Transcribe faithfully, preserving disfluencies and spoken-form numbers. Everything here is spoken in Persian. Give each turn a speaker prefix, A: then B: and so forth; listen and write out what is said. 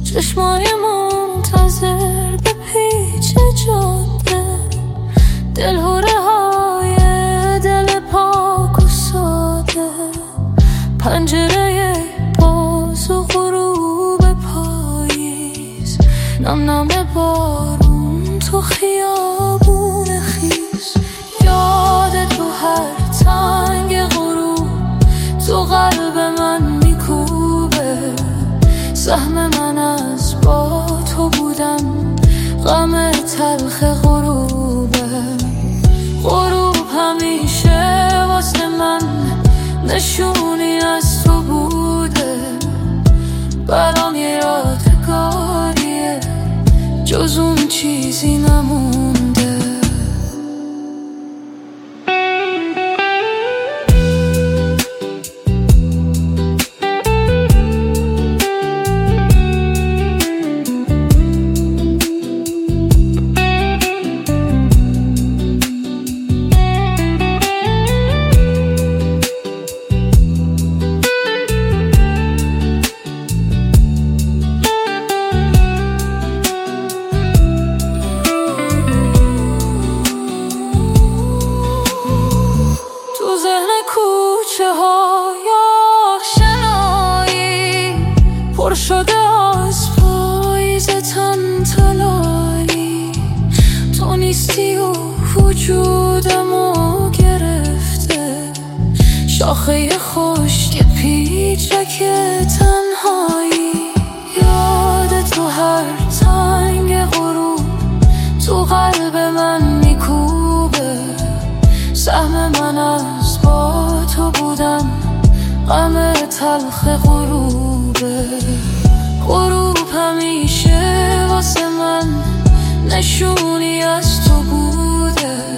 A: چشمای منتظر به پیچ جاده، دلهوره های دل پاک و ساده، پنجره باز و غروب پاییز، نم نم بارون تو خیابون خیز. یاد تو هر تنگ غروب تو قلب من میکوبه، سهم من از با تو بودم، غم تلخ غروبه. غروب همیشه واسه من نشونی از تو بوده، برام یه یادگاریه، جز اون چیزی نمونده. کوچه های آشنایی پر شده از پاییز تن طلایی، تو نیستی و وجودمو گرفته، شاخه خشک پیچک تنهایی. یاد تو هر تنگ غروب تو قلب من میکوبه، سهم من از با تو بودم، غم تلخ غروبه. غروب همیشه واسه من نشونی از تو بوده،